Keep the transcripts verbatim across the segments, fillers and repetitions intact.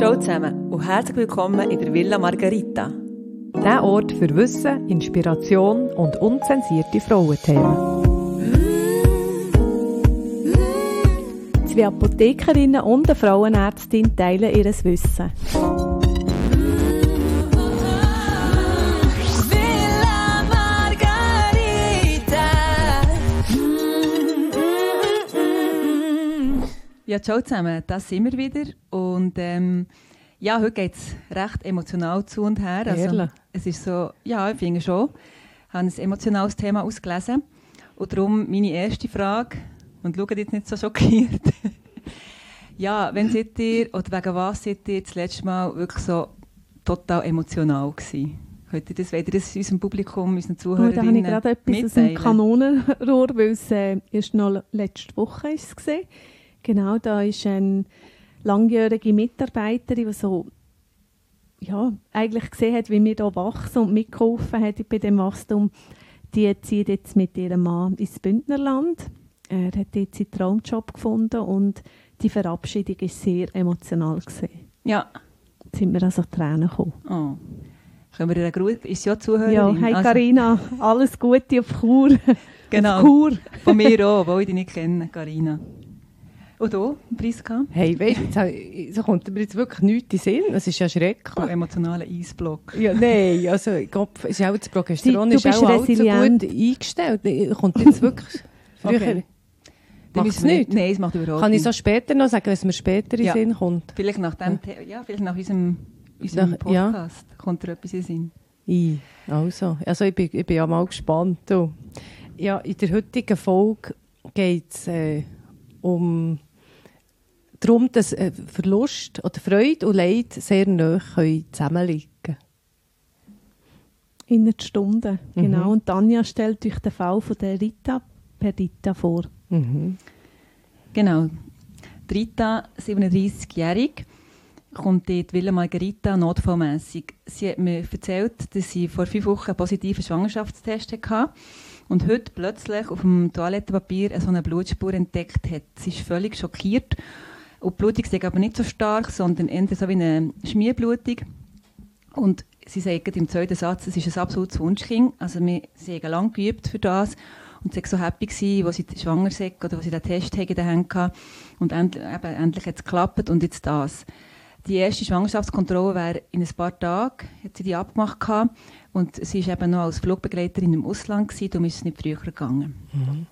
Ciao zusammen und herzlich willkommen in der Villa Margherita. Der Ort für Wissen, Inspiration und unzensierte Frauenthemen. Zwei Apothekerinnen und eine Frauenärztin teilen ihr Wissen. Villa Margherita. Ja, ciao zusammen, das sind wir wieder. Und ähm, ja, heute geht es recht emotional zu und her. Also, Ehrlich? es ist so, ja, ich finde schon. Ich habe ein emotionales Thema ausgelesen. Und darum meine erste Frage, und schaut jetzt nicht so schockiert. Ja, wenn seid ihr, oder wegen was seid ihr das letzte Mal wirklich so total emotional gewesen? Könnt ihr das, wollt ihr das unserem Publikum, unseren Oh, da habe ich Zuhörerinnen gerade etwas aus dem mitteilen? Kanonenrohr, weil es äh, erst noch letzte Woche ist es gesehen. Genau, da ist eine langjährige Mitarbeiterin, die so, ja, eigentlich gesehen hat, wie wir hier wachsen und mitgeholfen hat bei dem Wachstum. Die zieht jetzt mit ihrem Mann ins Bündnerland. Er hat jetzt seinen Traumjob gefunden und die Verabschiedung war sehr emotional gewesen. Ja. Jetzt sind wir also Tränen gekommen. Oh. Können wir ihr einen Gruß? Ist sie ja Zuhörerin? Ja, hey Also, Carina, alles Gute auf Chur. Genau. Auf Chur. Von mir auch, weil ich dich nicht kenne, Carina. Und du, Priska? Hey, weißt du, jetzt hab- so kommt mir jetzt wirklich nichts in den Sinn. Es ist ja Du schrecklich. emotionaler Eisblock. Ja, nein, also ich glaube, es ist auch das Progesteron Du ist bist auch allzu resilient. gut eingestellt. Kommt jetzt wirklich früher. Okay. Dann Macht es müssen wir nicht? Nein, es macht überhaupt Kann ich nicht. so später noch sagen, was mir später in Ja. den Sinn kommt? Vielleicht nach dem, The- ja, vielleicht nach unserem, unserem Nach- Podcast kommt dir etwas in den Sinn. I, also, also ich, bin, ich bin ja mal gespannt. Du. Ja, in der heutigen Folge geht es äh, um darum, dass äh, Verlust oder Freude und Leid sehr nahe können zusammenliegen können. In einer Stunde, genau. Mhm. Und Tanja stellt euch den Fall von der Rita Perdita vor. Mhm. Genau. Die Rita, siebenunddreißigjährig, kommt in die Villa Margherita notfallmässig. Sie hat mir erzählt, dass sie vor fünf Wochen einen positiven Schwangerschaftstest hatte und heute plötzlich auf dem Toilettenpapier so eine Blutspur entdeckt hat. Sie ist völlig schockiert. Und die Blutung ist aber nicht so stark, sondern eher so wie eine Schmierblutung. Und sie sagt im zweiten Satz, es ist ein absolutes Wunschkind. Also wir, sie haben lange geübt für das. Und sie war so happy gewesen, als sie schwanger war oder als sie den Test in den Händen hatte. Und endlich, eben, endlich hat es geklappt und jetzt das. Die erste Schwangerschaftskontrolle wäre in ein paar Tagen, hat sie die abgemacht gehabt. Und sie war eben noch als Flugbegleiterin im Ausland gewesen, darum ist es nicht früher gegangen. Mhm.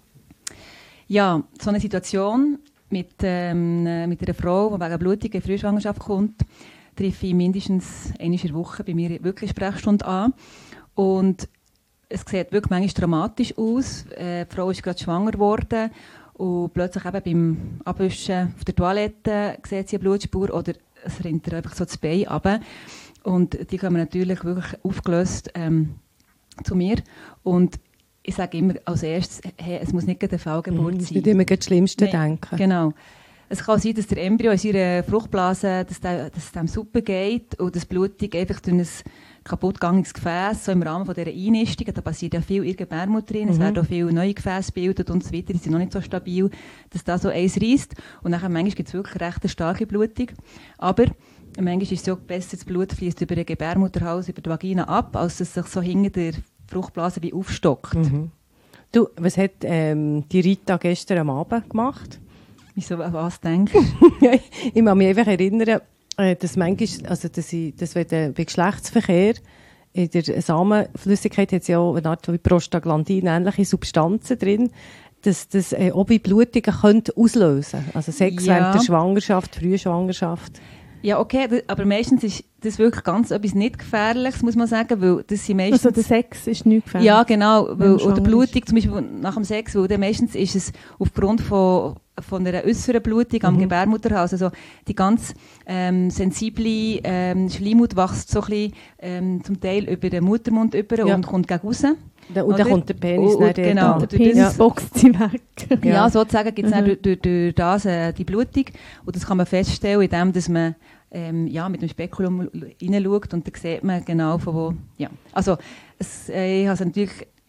Ja, so eine Situation mit, ähm, mit einer Frau, die wegen Blutung in Frühschwangerschaft kommt, treffe ich mindestens einmal in der Woche bei mir wirklich Sprechstunde an. Und es sieht wirklich manchmal dramatisch aus. Äh, die Frau ist gerade schwanger geworden und plötzlich eben beim Abwischen auf der Toilette sieht sie eine Blutspur oder es rinnt ihr einfach so das Bein runter. Und die kommen natürlich wirklich aufgelöst ähm, zu mir. Und ich sage immer als erstes, hey, es muss nicht gerade eine Fehlgeburt Mhm. sein. Ich würde immer das Schlimmste Nein, denken. Genau. Es kann sein, dass der Embryo in seiner Fruchtblase, dass, der, dass es dem super geht und das Blutung einfach durch ein kaputtgegangenes Gefäß, so im Rahmen von dieser Einnistung, da passiert ja viel in der Gebärmutter drin, es Mhm. werden auch viele neue Gefäße gebildet und so weiter, die sind noch nicht so stabil, dass da so eins reisst. Und nachher manchmal gibt es wirklich recht eine starke Blutung. Aber manchmal ist es so besser, das Blut fließt über den Gebärmutterhals, über die Vagina ab, als dass es sich so hinter der Fruchtblase wie aufstockt. Mhm. Du, was hat ähm, die Rita gestern am Abend gemacht? Wieso, an was denkst du? Ich kann mich einfach erinnern, äh, dass manchmal, also dass ich, dass wenn der, bei Geschlechtsverkehr in der Samenflüssigkeit hat es ja auch eine Art wie Prostaglandin, ähnliche Substanzen drin, dass das äh, auch bei Blutungen könnte auslösen. Also Sex Ja. während der Schwangerschaft, Frühschwangerschaft. Ja, okay, d- aber meistens ist das wirklich ganz etwas nicht Gefährliches, muss man sagen, weil das sind meistens... Also der Sex ist nicht gefährlich. ja, genau, wenn weil, man oder schwanger Blutung, zum Beispiel nach dem Sex, weil dann meistens ist es aufgrund von, von einer äußeren Blutung am Mhm. Gebärmutterhals, also die ganz ähm, sensible ähm, Schleimhaut wächst so ein bisschen ähm, zum Teil über den Muttermund über Ja. und kommt gegen raus. Da, und dann Oder? kommt der Penis Und- dann und dort genau. an. Der Und Penis das- boxt sie weg. Ja, Ja. sozusagen gibt es Mhm. durch, durch, durch das äh, die Blutung. Und das kann man feststellen, indem dass man ähm, ja, mit dem Spekulum hineinschaut und dann sieht man genau von wo. Ja. Also, es, äh, ich habe es natürlich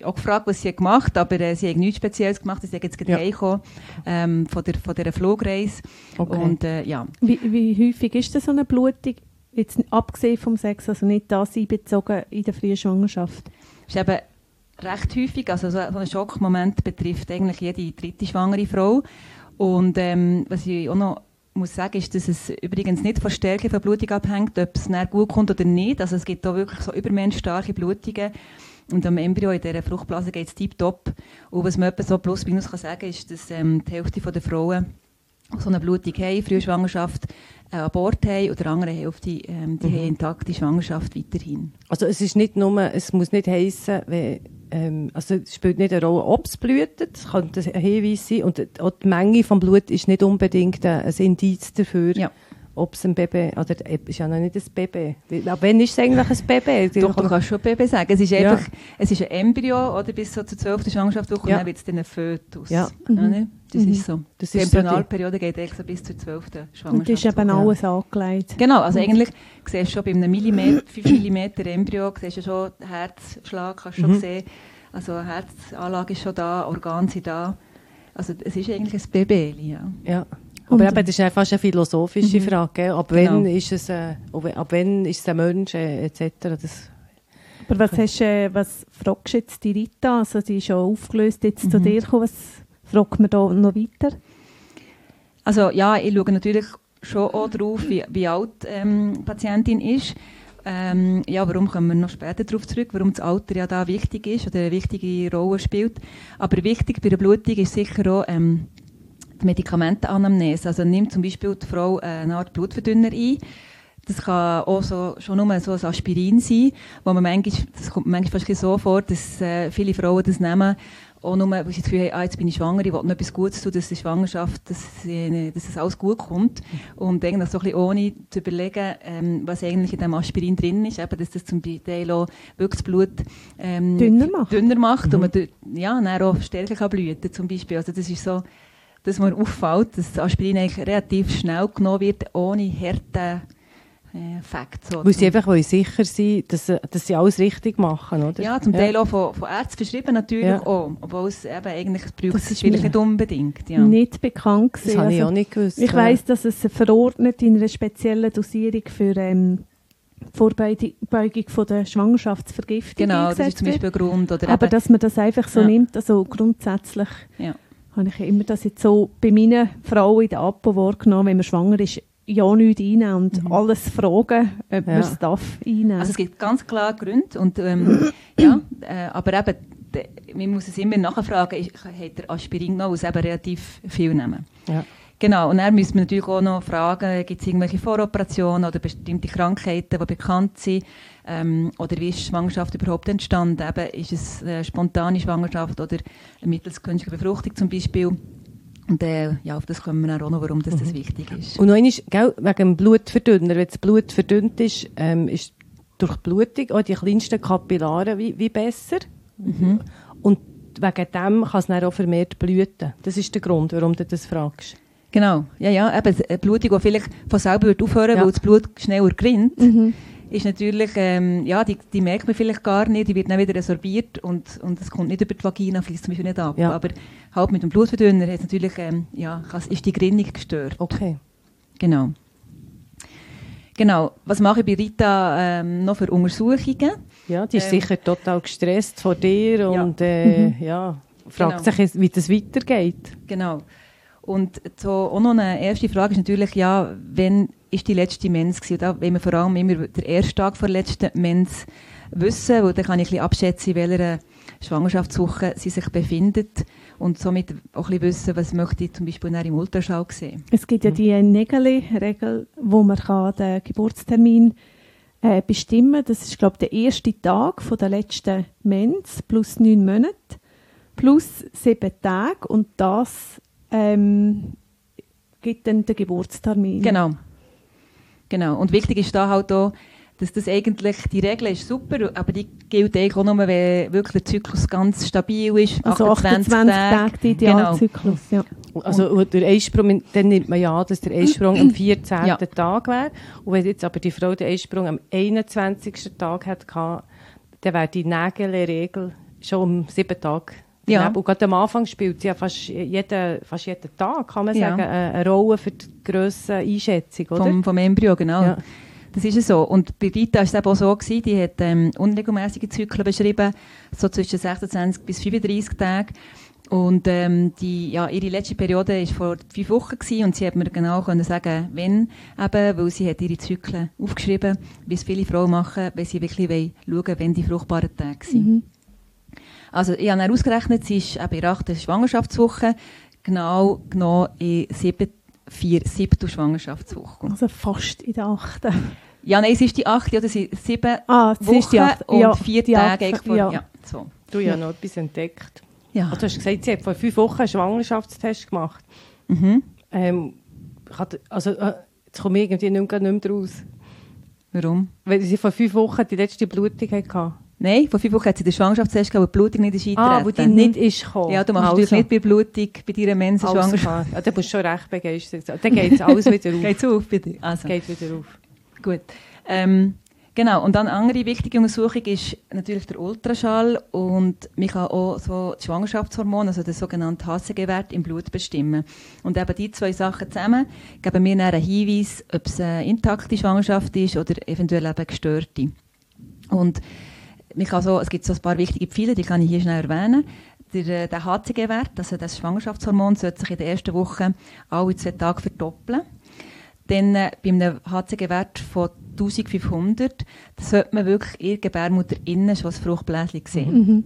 auch gefragt, was sie gemacht hat, aber äh, sie hat nichts Spezielles gemacht. Sie ist jetzt gerade Ja. heimgekommen, ähm, von der von dieser Flugreise. Okay. Und, äh, ja. Wie, wie häufig ist das so eine Blutung? Jetzt abgesehen vom Sex, also nicht das einbezogen in der frühen Schwangerschaft? Das ist eben recht häufig, also so, so ein Schockmoment betrifft eigentlich jede dritte schwangere Frau. Und ähm, was ich auch noch muss sagen, ist, dass es übrigens nicht von Stärke von Blutung abhängt, ob es dann gut kommt oder nicht. Also es gibt da wirklich so übermenschstarke Blutungen. Und am Embryo in dieser Fruchtblase geht es tiptop. Und was man etwa so plus minus kann sagen, ist, dass ähm, die Hälfte der Frauen so eine Blutung haben, frühe Schwangerschaft, äh, Abort haben, und die andere Hälfte ähm, die Mhm. haben intakte Schwangerschaft weiterhin. Also es ist nicht nur, es muss nicht heissen, wenn, ähm, also es spielt nicht eine Rolle, ob es blutet, es kann ein Hinweis sein, und auch die Menge vom Blut ist nicht unbedingt ein, ein Indiz dafür, Ja. ob es ein Baby, oder es ist ja noch nicht ein Baby. Ab wann ist es eigentlich ein Baby? Doch, du kannst schon Baby sagen. Es ist Ja. einfach, es ist ein Embryo, oder bis so zur zwölften Schwangerschaftswoche, Ja. und dann wird es dann ein Fötus. Ja. Ja, ne? Das Mhm. ist so. Das Die ist so die- Embryonalperiode geht eigentlich so bis zur zwölften Schwangerschaftswoche. Und das ist eben ja. alles angelegt. Genau, also eigentlich siehst du schon bei einem Millimeter, fünf Millimeter Embryo, siehst du schon den Herzschlag, kannst du schon Mhm. sehen. Also Herzanlage ist schon da, Organe sind da. Also es ist eigentlich ein Baby, ja. Ja. Und- Aber eben, das ist ja fast eine philosophische Mhm. Frage, gell? Ab, Genau. wann ist es, äh, ab ab wann ist es ein Mensch, äh, et cetera. Das, Aber was, hast, äh, was fragst du jetzt die Rita? Also die ist schon aufgelöst jetzt zu Mhm. dir gekommen. Was fragt man da noch weiter? Also ja, ich schaue natürlich schon auch drauf, wie, wie alt ähm, die Patientin ist. Ähm, ja, warum kommen wir noch später darauf zurück, warum das Alter ja da wichtig ist oder eine wichtige Rolle spielt. Aber wichtig bei der Blutung ist sicher auch ähm, die Medikamentenanamnese. Also nimmt zum Beispiel die Frau eine Art Blutverdünner ein. Das kann auch so, schon nur so ein Aspirin sein, wo man manchmal, das kommt manchmal fast so vor, dass äh, viele Frauen das nehmen, auch nur, weil sie das Gefühl haben, ah, jetzt bin ich schwanger, ich will noch etwas Gutes tun, dass die Schwangerschaft, dass, äh, dass es alles gut kommt. Und eigentlich so ein bisschen ohne zu überlegen, ähm, was eigentlich in diesem Aspirin drin ist, eben, dass das zum Teil auch wirklich das Blut ähm, Dünner macht. dünner macht Mhm. und man dort, ja, dann auch stärker kann blüten zum Beispiel. Also das ist so, dass mir auffällt, dass das Aspirin eigentlich relativ schnell genommen wird, ohne harten äh, Fakt. So. weil sie einfach wollen sicher sein, dass, sie- dass sie alles richtig machen, oder? Ja, zum Teil auch von, von Ärzten verschrieben natürlich Ja. auch, obwohl es eben eigentlich es braucht Das es ist vielleicht mir nicht unbedingt. Ja. Nicht bekannt Das gewesen. habe ich Also, auch nicht gewusst. ich ja. weiss, dass es verordnet in einer speziellen Dosierung für ähm, Vorbeugung von der Schwangerschaftsvergiftung Genau, das ist eingesetzt zum wird. Beispiel ein Grund. Oder Aber eben, dass man das einfach so Ja. nimmt, also grundsätzlich ja. habe ich immer das jetzt so bei meinen Frauen in der Apo wahrgenommen, wenn man schwanger ist, ja nichts einnehmen und Mhm. alles fragen, ob Ja. man es darf einnehmen. Also es gibt ganz klar Gründe. Und, ähm, ja, äh, aber eben, de, man muss es immer nachfragen, ist- hat der Aspirin genommen, weil es eben relativ viel nehmen. Ja. Genau, und dann müssen wir natürlich auch noch fragen, gibt es irgendwelche Voroperationen oder bestimmte Krankheiten, die bekannt sind? Ähm, oder wie ist die Schwangerschaft überhaupt entstanden? Eben, ist es eine spontane Schwangerschaft oder eine mittels künstlicher Befruchtung zum Beispiel? Und äh, ja, auf das kommen wir dann auch noch, warum das, das wichtig ist. Und noch einmal, gell, wegen dem Blutverdünner, wenn das Blut verdünnt ist, ähm, ist durch die Blutung auch die kleinsten Kapillaren wie, wie besser. Mhm. Und wegen dem kann es dann auch vermehrt blüten. Das ist der Grund, warum du das fragst. Genau, ja, ja, eben eine Blutung, die vielleicht von selber wird aufhören, Ja. weil das Blut schneller gerinnt, Mhm. ist natürlich, ähm, ja, die, die merkt man vielleicht gar nicht, die wird dann wieder resorbiert und, und es kommt nicht über die Vagina, fließt zum Beispiel nicht ab. Ja. Aber halt mit dem Blutverdünner hat natürlich, ähm, ja, kann- ist die Gerinnung gestört. Okay. Genau. Genau, was mache ich bei Rita ähm, noch für Untersuchungen? Ja, die ist Ähm, sicher total gestresst von dir Ja. und äh, ja, fragt Genau. sich, wie das weitergeht. Genau. Und so auch noch eine erste Frage ist natürlich, ja, wann ist die letzte Mens gewesen? Und da wollen wir vor allem immer den ersten Tag vor der letzten Mens wissen, weil dann kann ich ein bisschen abschätzen, in welcher Schwangerschaftswoche sie sich befindet und somit auch ein bisschen wissen, was möchte ich zum Beispiel nach im Ultraschall sehen. Es gibt ja die Nägeli-Regel, wo man kann den Geburtstermin äh, bestimmen kann. Das ist, glaube ich, der erste Tag von der letzten Mens plus neun Monate plus sieben Tage und das ähm, gibt dann den Geburtstermin. Genau. Genau. Und wichtig ist da halt auch, dass das eigentlich, die Regel ist super, aber die gilt eigentlich auch nur, wenn wirklich der Zyklus ganz stabil ist. Also achtundzwanzig Tage, der Idealzyklus. Ja. Also und der Eisprung, dann nimmt man ja an, dass der Eisprung am vierzehnten Ja. Tag wäre. Und wenn jetzt aber die Frau den Eisprung am einundzwanzigsten Tag hatte, dann wäre die Nägel-Regel schon um sieben Tage. Ja. Und gerade am Anfang spielt sie ja fast jeden, fast jeden Tag, kann man Ja. sagen, eine, eine Rolle für die Grösseneinschätzung, oder? Vom, vom Embryo, genau. Ja. Das ist es so. Und bei Rita war es eben auch so gewesen, die hat ähm, unregelmäßige Zyklen beschrieben, so zwischen sechsundzwanzig bis fünfunddreissig Tage. Und ähm, die, ja, ihre letzte Periode war vor fünf Wochen gewesen, und sie hat mir genau können sagen, wann, eben, weil sie hat ihre Zyklen aufgeschrieben, wie es viele Frauen machen, wenn sie wirklich wollen, schauen, wenn die fruchtbaren Tage sind. Mhm. Also ich habe dann ausgerechnet, sie ist eben in der achten Schwangerschaftswoche, genau genau in sieben, vier siebten Schwangerschaftswoche. Also fast in der achten. Ja, nein, es ist die achte, oder sie sieben Ah, es Wochen ist die achte. und Ja, vier die Tage. achte, eigentlich vor, ja. ja, so. Du hast ja noch etwas entdeckt. Ja. Also, du hast gesagt, sie hat vor fünf Wochen einen Schwangerschaftstest gemacht. Mhm. Ähm, ich hatte- also, äh, jetzt komme ich irgendwie nicht mehr, nicht mehr raus. Warum? Weil sie vor fünf Wochen die letzte Blutung hatte. Nein, vor fünf Wochen hat sie den Schwangerschaftstest gehabt, wo die Blutung nicht ist eingetreten. Ah, wo die nicht ist gekommen. Ja, du machst also. natürlich nicht bei Blutung, bei deiner Mensa Also, Schwangerschaft. ja, da musst du schon recht begeistert sein. Dann geht es alles wieder auf. Geht's auf, bitte? Also. Geht wieder auf. Gut. Ähm, genau, und dann eine andere wichtige Untersuchung ist natürlich der Ultraschall, und man kann auch so das Schwangerschaftshormon, also den sogenannten H C G-Wert im Blut bestimmen. Und eben die zwei Sachen zusammen geben mir dann einen Hinweis, ob es eine intakte Schwangerschaft ist oder eventuell eben gestörte. Und man kann so, es gibt so ein paar wichtige Pfeile, die kann ich hier schnell erwähnen. Der, der H C G-Wert, also das Schwangerschaftshormon, sollte sich in der ersten Woche alle zwei Tage verdoppeln. Dann äh, bei einem H C G-Wert von eintausendfünfhundert sollte man wirklich in der Gebärmutter innen schon das Fruchtbläschen sehen. Mhm.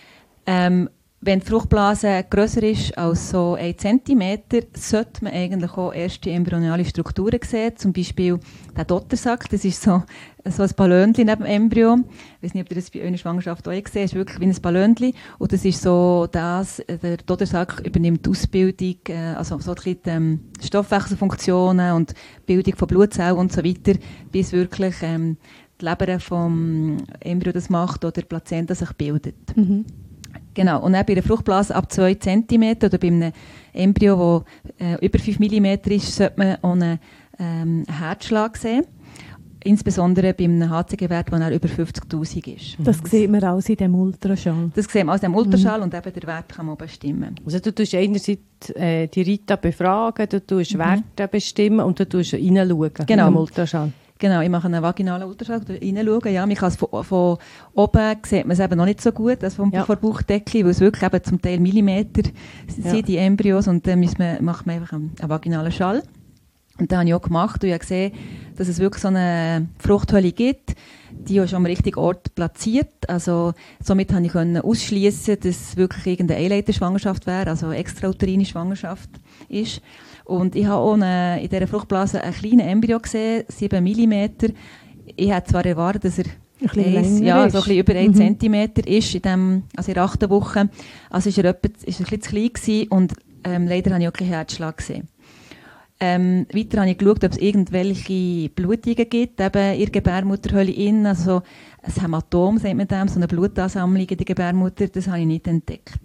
Ähm, wenn die Fruchtblase grösser ist als so ein Zentimeter, sollte man eigentlich auch erste embryonale Strukturen sehen. Zum Beispiel der Dottersack, das ist so, so ein Ballönchen neben dem Embryo. Ich weiß nicht, ob ihr das bei eurer Schwangerschaft auch gesehen habt. Es ist wirklich wie ein Ballönchen. Und das ist so das, der Dottersack übernimmt die Ausbildung, äh, also so die ähm, Stoffwechselfunktionen und die Bildung von Blutzellen und so weiter, bis wirklich ähm, die Leber vom Embryo das macht oder die Plazenta sich bildet. Mhm. Genau, und dann bei einer Fruchtblase ab zwei Zentimeter oder bei einem Embryo, das äh, über fünf Millimeter ist, sollte man auch einen ähm, Herzschlag sehen. Insbesondere bei einem H C G-Wert, der über fünfzigtausend ist. Das sieht man auch in dem Ultraschall. Das sehen wir aus dem Ultraschall, und eben der Wert kann man bestimmen. Also du tust einerseits äh, die Rita befragen, du tust mhm. Werte bestimmen und du tust reinschauen Genau. im Ultraschall. Genau, ich mache einen vaginalen Ultraschall, da reinschauen. Ja, man kann es von, von oben sieht man es eben noch nicht so gut, also vom, Ja. vom Bauchdeckel, weil es wirklich eben zum Teil Millimeter sind, Ja. die Embryos, und dann muss man, macht man einfach einen, einen vaginalen Schall. Und das habe ich auch gemacht, und ich habe gesehen, dass es wirklich so eine Fruchthöhle gibt, die ist am richtigen Ort platziert. Also somit konnte ich ausschließen, dass es wirklich irgendeine Eileiterschwangerschaft wäre, also extrauterine Schwangerschaft ist. Und ich habe auch eine, in dieser Fruchtblase einen kleinen Embryo gesehen, sieben Millimeter. Ich hätte zwar erwartet, dass er Ein bisschen eins, länger ja, ist. so ein bisschen über einen Mhm. Zentimeter ist, in, dem, also in der achten Woche. Also ist er, etwa, ist er ein bisschen zu klein gewesen, und ähm, leider habe ich auch keinen Herzschlag gesehen. Ähm, weiter habe ich geschaut, ob es irgendwelche Blutungen gibt, eben in der Gebärmutterhöhle innen, also ein Hämatom, sagt man dem, so eine Blutansammlung in der Gebärmutter, das habe ich nicht entdeckt.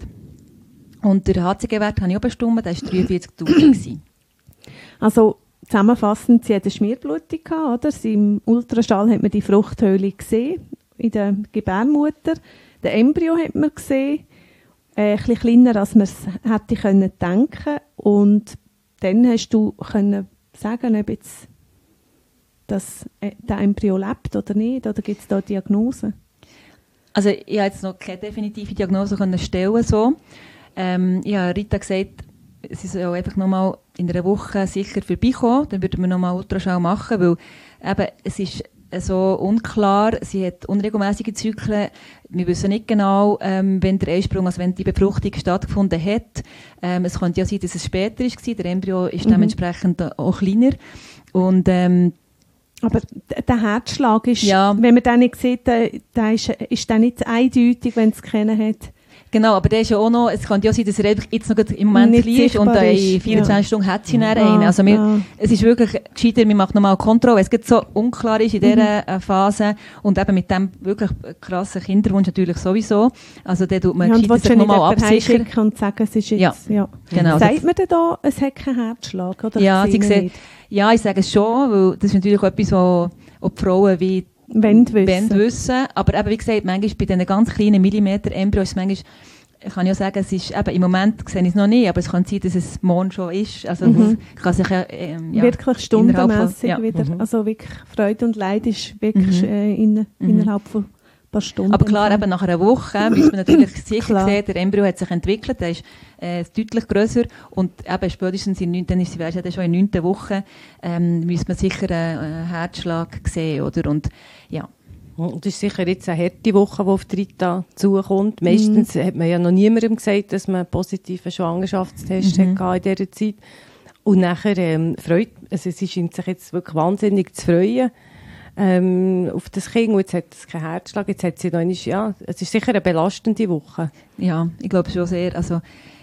Und der H C G-Wert habe ich auch bestimmt, der war dreiundvierzigtausend. Also zusammenfassend, sie hatte eine Schmierblutung gehabt, oder? Sie, im Ultraschall hat man die Fruchthöhle gesehen, in der Gebärmutter. Den Embryo hat man gesehen, äh, ein bisschen kleiner, als man es hätte können denken. Und dann hast du können sagen, ob jetzt das, äh, der Embryo lebt oder nicht, oder gibt es da Diagnosen? Also ich habe jetzt noch keine definitive Diagnose können stellen, so. Ähm, ich habe Rita gesagt, sie soll einfach noch mal in einer Woche sicher vorbeikommen, dann würden wir noch mal Ultraschall machen, weil eben, es ist so unklar, sie hat unregelmäßige Zyklen, wir wissen nicht genau, ähm, wenn der Eisprung, also wenn die Befruchtung stattgefunden hat. Ähm, es könnte ja sein, dass es später war, der Embryo ist Mhm. dementsprechend auch kleiner. Und ähm, Aber d- der Herzschlag ist, Ja. wenn man den nicht sieht, der, der ist, ist der nicht eindeutig, wenn es kennen hat. genau, aber der ist ja auch noch, es könnte ja sein, dass er einfach jetzt noch im Moment Nicht klein ist und sichtbar dann ist, in vierundzwanzig Stunden hat sie dann Ah, einen. Also wir, ah. es ist wirklich gescheiter, wir machen nochmal eine Kontrolle, weil es gibt so unklar ist in dieser äh, Phase, und eben mit dem wirklich krassen Kinderwunsch natürlich sowieso. Also der tut man Ja, und gescheiter willst du sich nicht nochmal jemanden absichern. heimschicken und sagen, es ist jetzt, Ja, ja. genau. Sagt man denn da, es hat keinen Herzschlag? Oder Ja, sehen sie wir sehen, nicht? ja, ich sage es schon, weil das ist natürlich etwas, wo, wo die Frauen wie Wenn du wissen. wissen. Aber eben, wie gesagt, manchmal bei diesen ganz kleinen Millimeter-Embryos, manchmal kann ich auch sagen, es ist, eben, im Moment sehe ich es noch nicht, aber es kann sein, dass es morgen schon ist. Also mhm. das kann sich ähm, ja, wirklich stundenmässig ja. wieder. Mhm. Also wirklich Freude und Leid ist wirklich mhm. äh, in, mhm. innerhalb von ein paar Stunden. Aber klar, eben nach einer Woche müssen wir natürlich sicher sehen, der Embryo hat sich entwickelt, der ist äh, deutlich grösser und eben spätestens in neun, dann ist sie ja schon in der neunten Woche, ähm, müssen wir sicher einen Herzschlag sehen, oder? Und ja. Und das ist sicher jetzt eine harte Woche, die auf die Rita zukommt. Meistens mhm. hat man ja noch niemandem gesagt, dass man einen positiven Schwangerschaftstest mhm. hatte in dieser Zeit. Und nachher ähm, freut, also sie scheint sich jetzt wirklich wahnsinnig zu freuen ähm, auf das Kind. Und jetzt hat es keinen Herzschlag, jetzt hat sie noch einmal, ja, es ist sicher eine belastende Woche. Ja, ich glaube schon sehr. Also,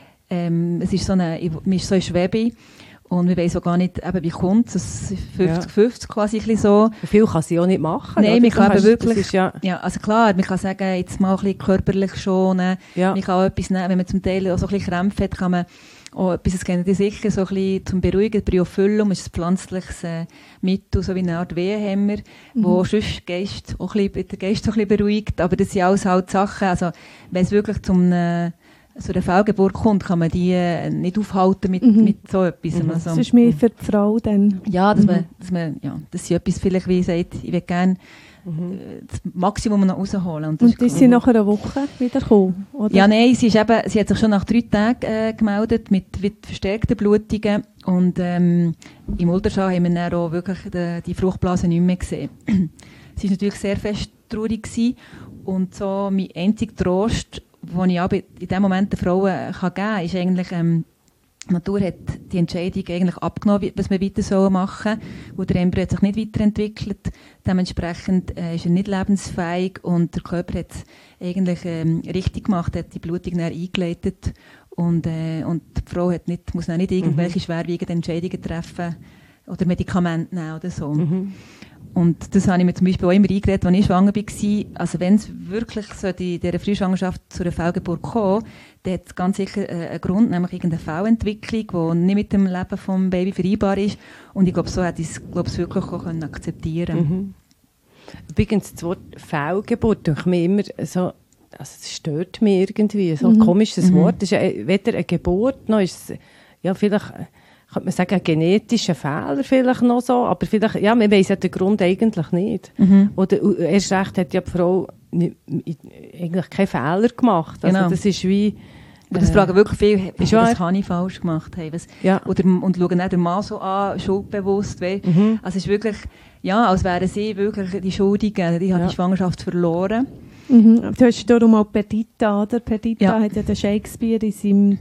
ähm, es ist so eine, man ist so in Schwebe. Und wir wissen auch gar nicht, eben, wie kommt es, fünfzig fünfzig ja. quasi ein bisschen so. Viel kann sie auch nicht machen. Nein, man kann eben wirklich, ist, ja. ja, also klar, man kann sagen, jetzt mal ein bisschen körperlich schonen. Ja. Man kann auch etwas nehmen, wenn man zum Teil auch so ein bisschen Krämpfe hat, kann man auch etwas, das kennen die sicher, so ein bisschen zum Beruhigen. Bryophyllum ist ein pflanzliches äh, Mittel, so wie eine Art Wehenhemmer, mhm. wo sonst Geist auch ein bisschen, der Geist auch ein bisschen beruhigt. Aber das sind alles halt Sachen, also wenn es wirklich zum äh, so eine Fehlgeburt kommt, kann man die äh, nicht aufhalten mit, mhm. mit so etwas. Mhm. Also, das ist mehr für die Frau dann. Ja, dass mhm. man, dass man, ja, das ist etwas vielleicht, wie sagt, ich will gerne mhm. das Maximum noch rausholen. Und, das und ist sie nach einer Woche wieder gekommen, oder? Ja, nein, sie, ist eben, sie hat sich schon nach drei Tagen äh, gemeldet mit, mit verstärkten Blutungen und ähm, im Ultraschall haben wir dann auch wirklich die, die Fruchtblase nicht mehr gesehen. Sie war natürlich sehr fest traurig gewesen und so mein einziger Trost, den ich auch in diesem Moment den Frauen kann geben kann, ist eigentlich, ähm, die Natur hat die Entscheidung eigentlich abgenommen, was wir weiter machen sollen, weil der Embryo hat sich nicht weiterentwickelt. Dementsprechend äh, ist er nicht lebensfähig und der Körper hat es eigentlich ähm, richtig gemacht, hat die Blutung dann eingeleitet und, äh, und die Frau hat nicht, muss dann nicht irgendwelche mhm. schwerwiegenden Entscheidungen treffen oder Medikamente nehmen oder so. Mhm. Und das habe ich mir zum Beispiel auch immer eingeredet, als ich schwanger war. Also wenn es wirklich so in dieser Frühschwangerschaft zu einer Fehlgeburt kommt, dann hat es ganz sicher einen Grund, nämlich irgendeine Fehlentwicklung, die nicht mit dem Leben des Babys vereinbar ist. Und ich glaube, so hätte ich es wirklich auch akzeptieren können. Mhm. Übrigens, das Wort Fehlgeburt, denke ich mir immer so, also es stört mich irgendwie, so ein mhm. komisches mhm. Wort. Es ist ja weder eine Geburt, noch ist es, ja, vielleicht könnte man sagen, ein genetischer Fehler vielleicht noch so, aber vielleicht, ja, man weiss ja den Grund eigentlich nicht. Mhm. Oder erst recht hat ja die Frau nicht, eigentlich keinen Fehler gemacht. Also genau. Das ist wie... Aber das äh, fragen wirklich viele, was ja, kann ich falsch gemacht haben? Was, ja. Oder, und schauen auch den Mann so an, schuldbewusst. Mhm. Also es ist wirklich, ja, als wären sie wirklich die Schuldigen, die ja. hat die Schwangerschaft verloren. Mhm. Du hast darum auch Perdita, oder? Perdita ja. hat ja den Shakespeare in seinem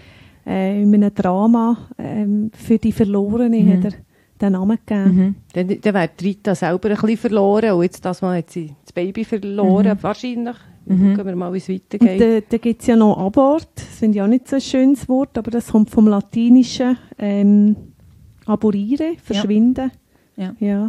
Äh, in einem Drama ähm, für die Verlorene mhm. hat er den Namen gegeben. Mhm. Dann, dann wäre Rita selber ein bisschen verloren und jetzt das Mal hat sie das Baby verloren, mhm. wahrscheinlich. Mhm. Schauen wir mal, wie es weitergeht. Da, da gibt es ja noch Abort, das finde ich auch nicht so ein schönes Wort, aber das kommt vom Latinischen ähm, aborire, verschwinden. Ja. ja.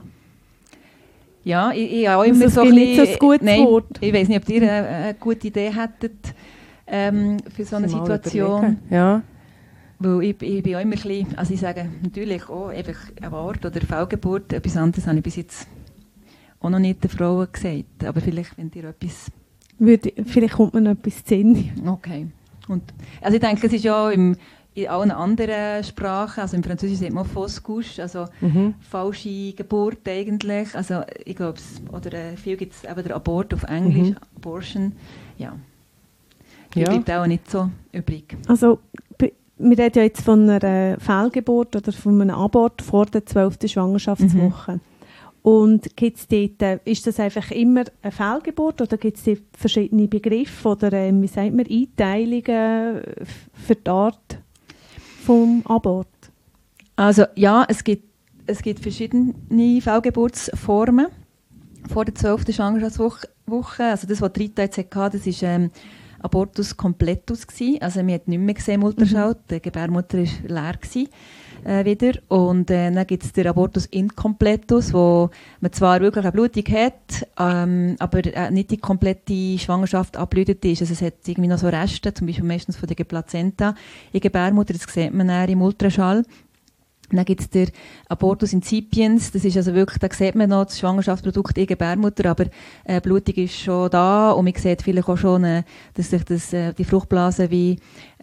Ja, ich, ich habe auch immer also so ein nicht so ein gutes nein, Wort. Ich weiß nicht, ob ihr eine, eine gute Idee hättet ähm, für so eine Situation. Ja. Weil ich, ich bin auch immer ein bisschen, also ich sage natürlich auch einfach ein Wort oder Fehlgeburt, etwas anderes habe ich bis jetzt auch noch nicht den Frauen gesagt, aber vielleicht, wenn ihr etwas... Würde, vielleicht kommt mir noch etwas zu Sinn. Okay. Und, also ich denke, es ist ja im, in allen anderen Sprachen, also im Französischen sagt man Fausse Couche, also mhm. falsche Geburt eigentlich, also ich glaube, oder äh, viel gibt es eben der Abort auf Englisch, mhm. Abortion, ja. Die ja. bleibt auch nicht so übrig. Also wir reden ja jetzt von einer Fehlgeburt oder von einem Abort vor der zwölften Schwangerschaftswoche. Mhm. Und gibt's dort, ist das einfach immer eine Fehlgeburt oder gibt es verschiedene Begriffe oder ähm, wie sagt man, Einteilungen für die Art vom Abort? Also ja, es gibt, es gibt verschiedene Fehlgeburtsformen vor der zwölften Schwangerschaftswoche. Also das, was die Rita jetzt hatte, das ist ähm, Abortus completus gsi, also man hat nicht mehr gesehen im Ultraschall, mhm. die Gebärmutter war leer gsi, äh, wieder. Und äh, dann gibt es den Abortus incompletus, wo man zwar wirklich eine Blutung hat, ähm, aber äh, nicht die komplette Schwangerschaft abgeblüht ist. Also es hat irgendwie noch so Reste, zum Beispiel meistens von der Plazenta in der Gebärmutter, das sieht man dann im Ultraschall. Dann gibt es den Abortus incipiens, das ist also wirklich, da sieht man noch das Schwangerschaftsprodukt in Gebärmutter, aber äh, Blutung ist schon da und man sieht vielleicht auch schon, äh, dass sich das, äh, die Fruchtblase wie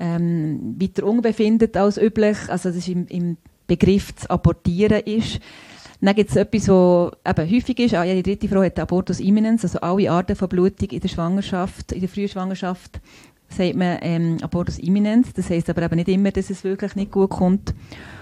ähm, weiter unten befindet als üblich, also das ist im, im Begriff zu abortieren ist. Dann gibt es etwas, was eben häufig ist, ah, jede dritte Frau hat Abortus imminens, also alle Arten von Blutung in der Schwangerschaft, in der frühen Schwangerschaft sagt man ähm, Abortus imminens, das heisst aber eben nicht immer, dass es wirklich nicht gut kommt.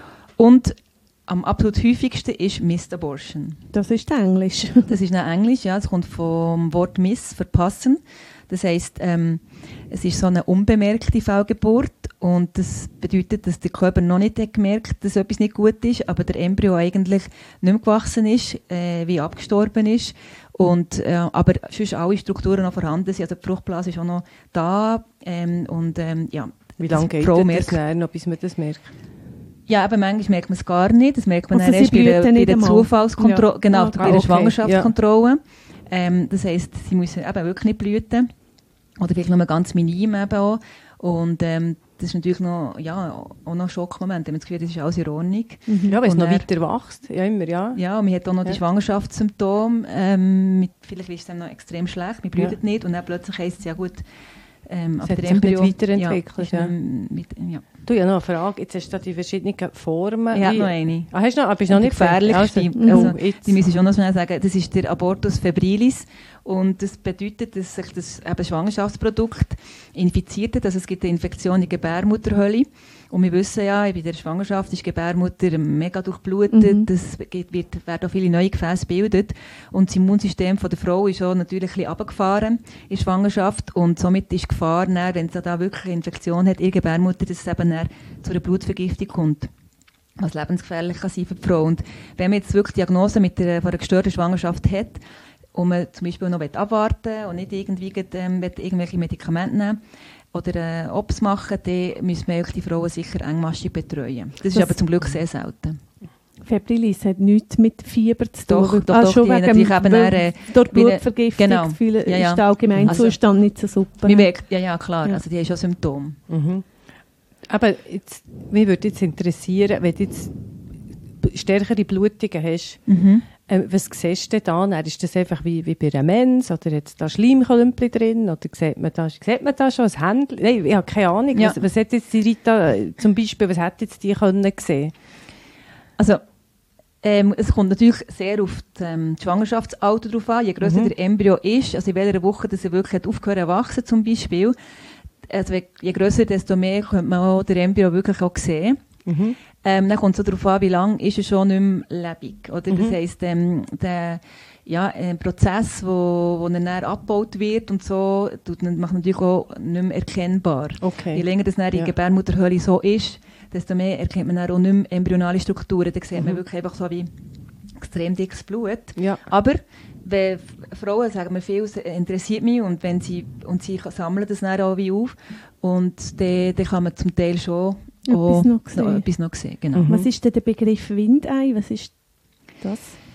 Und am absolut häufigsten ist Missed Abortion. Das ist Englisch. Das ist nicht Englisch, ja. Es kommt vom Wort Miss, verpassen. Das heisst, ähm, es ist so eine unbemerkte Fehlgeburt und das bedeutet, dass der Körper noch nicht hat gemerkt, dass etwas nicht gut ist, aber der Embryo eigentlich nicht mehr gewachsen ist, äh, wie abgestorben ist. Und, äh, aber sonst alle Strukturen noch vorhanden sind. Also die Fruchtblase ist auch noch da. Ähm, und, ähm, ja, wie lange geht das dann noch, bis man das merkt? Ja, aber manchmal merkt man es gar nicht. Das merkt man also dann erst bei der, bei der Zufallskontrolle, ja. genau, ah, bei der okay. Schwangerschaftskontrolle. Ja. Ähm, das heisst, sie müssen eben wirklich nicht blüten. Oder vielleicht nur ganz minim eben auch. Und ähm, das ist natürlich noch, ja, auch noch ein Schockmoment. Wenn man das Gefühl hat, das ist alles in Ordnung. Mhm. Ja, weil es noch weiter wächst. Ja, immer, ja. Ja, und man hat auch noch ja. die Schwangerschaftssymptome. Ähm, mit, vielleicht ist es dann noch extrem schlecht, man blüht ja. nicht. Und dann plötzlich heisst es, ja gut, ähm, aber der Embryo nicht weiterentwickelt. Ja, ja. Mit, ja. Du, ja noch eine Frage. Jetzt hast du da die verschiedenen Formen. Ich habe noch eine. Ah, hast du noch? Ah, bist noch nicht gefährlich. Also, also, also, die muss ich schon noch schnell sagen. Das ist der Abortus febrilis. Und das bedeutet, dass sich das eben Schwangerschaftsprodukt infiziert hat. Also es gibt eine Infektion in der Gebärmutterhöhle. Und wir wissen ja, bei der Schwangerschaft ist die Gebärmutter mega durchblutet. Es mhm. wird, werden auch viele neue Gefäße gebildet. Und das Immunsystem von der Frau ist auch natürlich ein bisschen runtergefahren in der Schwangerschaft. Und somit ist die Gefahr, dann, wenn sie da wirklich eine Infektion hat in der Gebärmutter, dass es eben dann zu einer Blutvergiftung kommt. Was lebensgefährlich kann sein für die Frau. Und wenn man jetzt wirklich die Diagnose mit der, von einer gestörten Schwangerschaft hat, und man zum Beispiel noch abwarten will und nicht irgendwie ähm, irgendwelche Medikamente nehmen oder äh, O P S machen, dann müssen wir die Frauen sicher engmaschig betreuen. Das, das ist aber zum Glück sehr selten. Febrilis hat nichts mit Fieber zu tun. Doch, doch, ah, doch. Schon die wegen natürlich eben eine, durch Blutvergiftung genau. fühlen, ja, ja. ist der Allgemeinzustand also, nicht so super. Ja, ja, klar. Ja. Also die haben schon Symptome. Mhm. Aber jetzt, mich würde jetzt interessieren, wenn du jetzt stärkere Blutungen hast, mhm. äh, was siehst du da? Ist das einfach wie, wie bei einer Mens? Oder hat es da Schleimklümpchen drin? Oder sieht man da, sieht man da schon ein Händchen? Nein, ich habe keine Ahnung. Ja. Was, was hat jetzt die Rita zum Beispiel, was hätte jetzt die können sehen? Also, ähm, es kommt natürlich sehr auf das ähm, Schwangerschaftsalter drauf an. Je grösser mhm. der Embryo ist, also in welcher Woche dass er wirklich aufgehört zu wachsen zum Beispiel, also je grösser, desto mehr könnte man auch den Embryo wirklich auch sehen. Mhm. Ähm, dann kommt es so darauf an, wie lange ist er schon nicht mehr lebendig. Oder? Mhm. Das heisst, ähm, der ja, ein Prozess, wo, wo dann abgebaut wird und so, tut, macht natürlich auch nicht mehr erkennbar. Okay. Je länger das dann in der ja. Gebärmutterhöhle so ist, desto mehr erkennt man dann auch nicht mehr embryonale Strukturen. Da sieht mhm. man wirklich einfach so wie extrem dickes Blut. Ja. Aber wenn Frauen sagen mir viel, interessiert mich und wenn sie und sie sammeln das dann auch wie auf und dann, dann kann man zum Teil schon etwas noch sehen. noch, etwas noch sehen. Genau. Mhm. Was ist denn der Begriff Windei? Was ist das?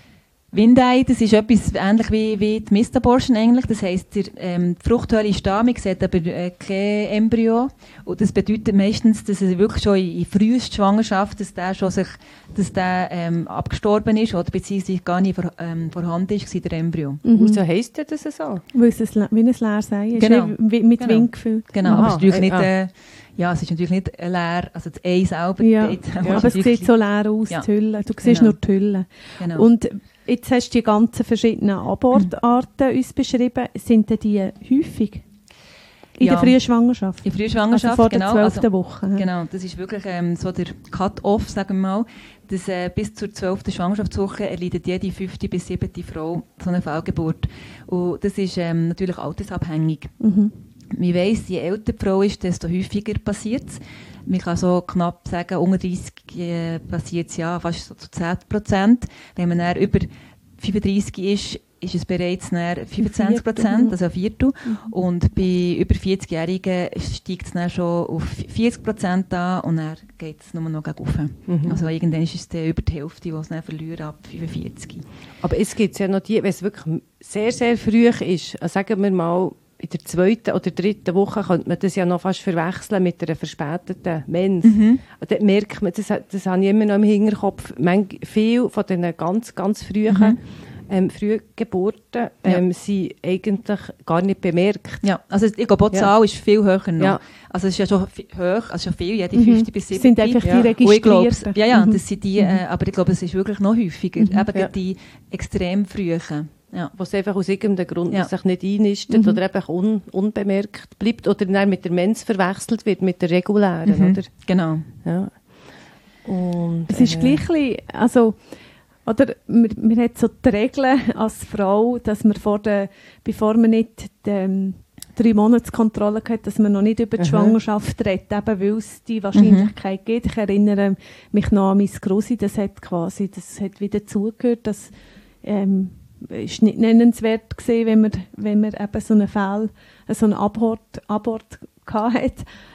Windei, das ist etwas ähnlich wie, wie die Missed Abortion eigentlich. Das heisst, die, ähm, die Fruchthöhle ist da, man sieht aber äh, kein Embryo. Und das bedeutet meistens, dass es wirklich schon in, in frühester Schwangerschaft, dass der schon sich, dass der ähm, abgestorben ist oder beziehungsweise gar nicht vor, ähm, vorhanden ist, der Embryo. Mhm. Und so heisst das so? Weil es ein, wie ein leeres Ei ist, genau. wie, mit genau. Wind gefüllt. Genau, Aha. aber es ist natürlich nicht... Äh, Ja, es ist natürlich nicht leer, also das Ei selber. Ja, ja, aber es sieht so leer aus, ja. die Hülle. Du siehst genau. nur die Hülle. Genau. Und jetzt hast du die ganzen verschiedenen Abortarten mhm. uns beschrieben. Sind denn die häufig? In ja. der frühen Schwangerschaft? In der frühen Schwangerschaft, also vor genau. der zwölften also, Woche. Ja. Genau, das ist wirklich ähm, so der Cut-Off, sagen wir mal. Dass, äh, bis zur zwölften Schwangerschaftswoche erleidet jede fünfte bis siebte Frau so eine Fehlgeburt. Und das ist ähm, natürlich altersabhängig. Mhm. Man weiss, je älter die Frau ist, desto häufiger passiert es. Man kann so knapp sagen, unter dreißig äh, passiert es ja fast so zu zehn Prozent. Wenn man dann über fünfunddreißig ist, ist es bereits fünfundzwanzig Prozent, also ein Viertel. Mhm. Und bei über vierzigjährigen steigt es dann schon auf vierzig Prozent an und dann geht es nur noch gegen rauf. Mhm. Also irgendwann ist es dann über die Hälfte, die es dann verlieren ab fünfundvierzig. Aber es gibt ja noch die, wenn es wirklich sehr, sehr früh ist, also sagen wir mal in der zweiten oder dritten Woche könnte man das ja noch fast verwechseln mit einer verspäteten Mens. Mhm. Und dann merkt man, das, das habe ich immer noch im Hinterkopf, viele von diesen ganz, ganz frühen Mhm. ähm, Frühgeburten ähm, Ja. sind eigentlich gar nicht bemerkt. Ja, also ich glaube, die Ja. Zahl ist viel höher noch. Ja. Also es ist ja schon fi- hoch, also schon viel, jede Mhm. fünfzig bis Das siebzig. sind einfach Ja. die Und ich glaube, Registrierten. ja, ja, Mhm. das sind die, äh, aber ich glaube, es ist wirklich noch häufiger. Mhm. Eben Ja. gerade die extrem frühen. Ja. Was einfach aus irgendeinem Grund Ja. sich nicht einnistet Mhm. oder einfach un, unbemerkt bleibt oder dann mit der Mens verwechselt wird, mit der regulären, Mhm. oder? Genau. Ja. Und, Es ist äh, gleich ein bisschen, also, oder, man, man hat so die Regel als Frau, dass man vor der, bevor man nicht die ähm, drei Monatskontrolle hat, dass man noch nicht über die Aha. Schwangerschaft redet, eben weil es die Wahrscheinlichkeit gibt. Ich erinnere mich noch an mein Grossi, das hat quasi, das hat wieder zugehört, das ähm, ist nicht nennenswert gewesen, wenn man, wenn man eben so einen Fall, so einen Abort, Abort gehabt hat.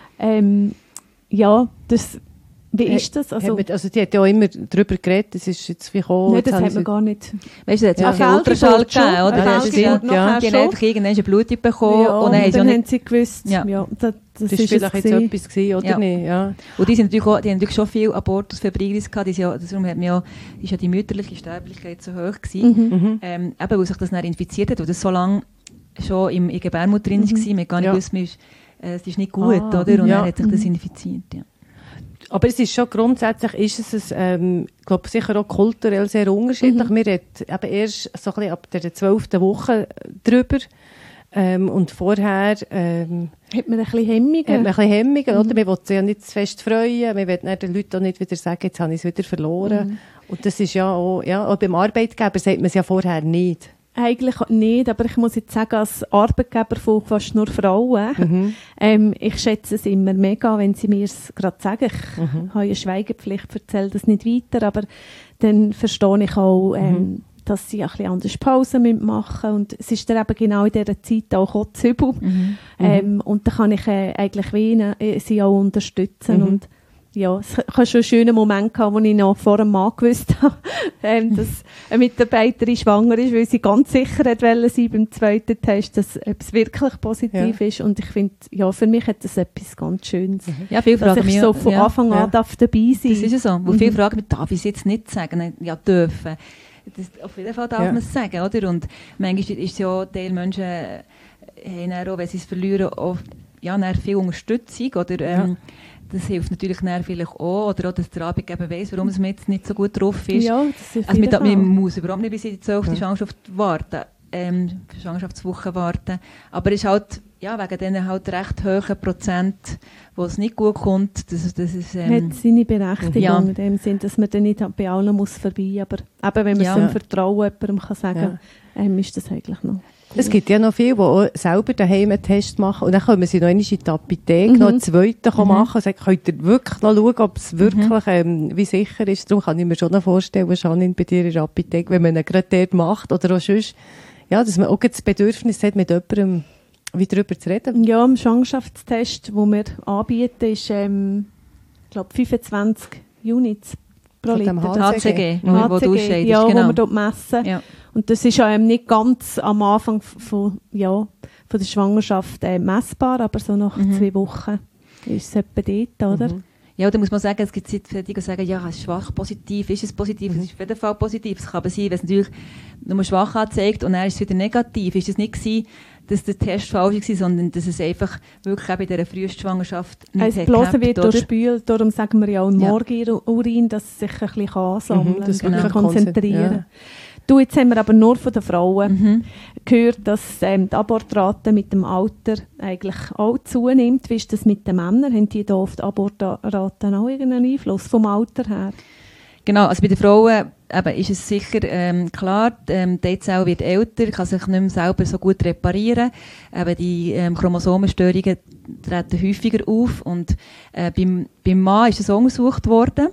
Ähm, ja, das, wie Äh, ist das? Also, Also, man, also die hat ja auch immer darüber geredet, das ist jetzt wie gekommen. nein, jetzt das haben hat man sie- gar nicht. Weißt du, da hat es Ja. auch viel Eine Ultraschall Fehlgeburt schon, gegeben, oder? eine Das ist ja, Fehlgeburt ja. nachher die haben schon. einfach irgendwann eine Blutung bekommen Ja, und dann haben sie auch dann nicht... haben sie gewusst, Ja. ja, das, das, Das ist ist vielleicht es jetzt gewesen. etwas gewesen, oder Ja. nicht? Ja. Und die, sind natürlich auch, die haben natürlich schon viel Abortus febrilis gehabt. Die sind ja, darum hat man ja, ist ja die mütterliche Sterblichkeit so hoch gewesen. Mhm. Mhm. Ähm, eben, weil sich das dann infiziert hat, weil das so lange schon im, in der Gebärmutter drin Mhm. war. Man hat gar nicht Ja. gewusst, man ist, äh, es ist nicht gut, Ah, oder? Und ja. dann hat sich das Mhm. infiziert, ja. Aber es ist schon grundsätzlich, ist es, ähm, ich glaube, sicher auch kulturell sehr unterschiedlich. Mhm. Wir reden eben erst so ein bisschen ab der zwölften Woche drüber. Ähm, und vorher ähm, Hat man ein bisschen Hemmungen? hat man ein bisschen Hemmungen, Mhm. oder? Man will sich ja nicht zu fest freuen. Man will dann den Leuten auch nicht wieder sagen, jetzt habe ich es wieder verloren. Mhm. Und das ist ja auch, ja, auch beim Arbeitgeber sagt man es ja vorher nicht. Eigentlich nicht, aber ich muss jetzt sagen, als Arbeitgeber von fast nur Frauen, Mhm. ähm, ich schätze es immer mega, wenn sie mir es gerade sagen. Ich Mhm. habe eine Schweigepflicht, erzähle das nicht weiter, aber dann verstehe ich auch, ähm, Mhm. dass sie ein bisschen anders Pause machen müssen. Und es ist dann eben genau in dieser Zeit auch kotzübel. Mhm. Ähm, und da kann ich äh, eigentlich wie ihnen, äh, sie auch unterstützen. Mhm. Und ja, es hat schon einen schönen Moment gehabt, wo ich noch vor einem Mann gewusst habe, ähm, dass eine Mitarbeiterin schwanger ist, weil sie ganz sicher hat wollen sein beim zweiten Test, dass ob es wirklich positiv ist. Und ich finde, ja, für mich hat das etwas ganz Schönes. Ja, viele Dass fragen ich mich, so von ja, Anfang an ja. darf dabei sein. das ist ja so. Wo Mhm. viele fragen mich, darf ich es jetzt nicht sagen? Ja, dürfen. Das, auf jeden Fall darf Ja. man es sagen, oder? Und manchmal ist es ja, Teil Menschen äh, haben dann auch, wenn sie es verlieren, auch, ja, dann viel Unterstützung, oder? Ähm, Ja. Das hilft natürlich dann vielleicht auch, oder auch, dass der Arbeitgeber weiss, warum es mir jetzt nicht so gut drauf ist. Ja, das ist auf Also jeden man, man Fall. muss überhaupt nicht bis in die zwölfte Ja. Schwangerschaft warten, ähm, Schwangerschaftswoche warten. Aber es ist halt, ja, wegen diesen halt recht hohen Prozent, wo es nicht gut kommt, das, das ist, ähm, Hat seine Berechtigung Ja. in dem Sinn, dass man dann nicht bei allen muss vorbei, aber eben, wenn man Ja. so im Vertrauen jemandem kann sagen, ähm, ist das eigentlich noch cool. Es gibt ja noch viele, die auch selber daheim einen Test machen und dann können sie noch einmal in die Apotheke Mhm. noch einen zweiten Mhm. machen und sagen, könnt ihr wirklich noch schauen, ob es wirklich ähm, wie sicher ist. Darum kann ich mir schon noch vorstellen, Janine, bei dir in der Apotheke, wenn man ihn gerade dort macht oder auch sonst, ja, dass man auch das Bedürfnis hat, mit jemandem wie darüber zu reden. Ja, im Schwangerschaftstest, den wir anbieten, ist, ähm, ich glaube, fünfundzwanzig Units pro Von Liter. dem Das H C G, wo, wo du H C G, ausscheidest, ja, wo genau. wir dort messen. Ja. Und das ist ähm, nicht ganz am Anfang f- von, ja, von der Schwangerschaft äh, messbar, aber so nach Mhm. zwei Wochen ist es etwa dort, oder? Mhm. Ja, da muss man sagen, es gibt Leute, die sagen, ja, es ist schwach positiv, ist es positiv, es ist auf jeden Fall positiv. Es kann aber sein, wenn es natürlich nur schwach anzeigt und dann ist es wieder negativ. Ist es nicht gewesen, dass der Test falsch war, sondern dass es einfach wirklich auch bei dieser Frühschwangerschaft nicht Es hat Blasen gehabt, wird oder? durchspült, darum sagen wir ja auch im Ja. Morgenurin, dass es sich ein bisschen ansammeln Mhm, kann, das sich wirklich konzentrieren. ja. Du, jetzt haben wir aber nur von den Frauen Mhm. gehört, dass ähm, die Abortrate mit dem Alter eigentlich auch zunimmt. Wie ist das mit den Männern? Haben die da auf die Abortraten auch irgendeinen Einfluss vom Alter her? Genau, also bei den Frauen eben, ist es sicher ähm, klar, ähm, die Eizelle wird älter, kann sich nicht mehr selber so gut reparieren. Eben die ähm, Chromosomenstörungen treten häufiger auf. Und äh, beim, beim Mann ist es untersucht worden.